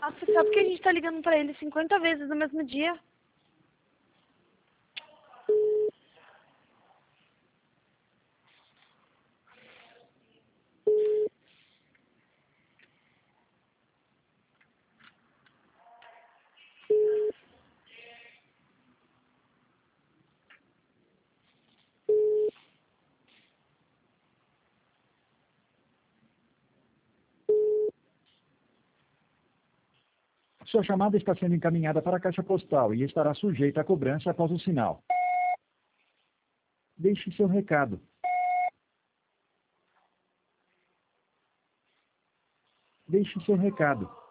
Ah, você sabe que a gente tá ligando pra ele 50 vezes no mesmo dia? Sua chamada está sendo encaminhada para a caixa postal e estará sujeita a cobrança após o sinal. Deixe seu recado. Deixe seu recado.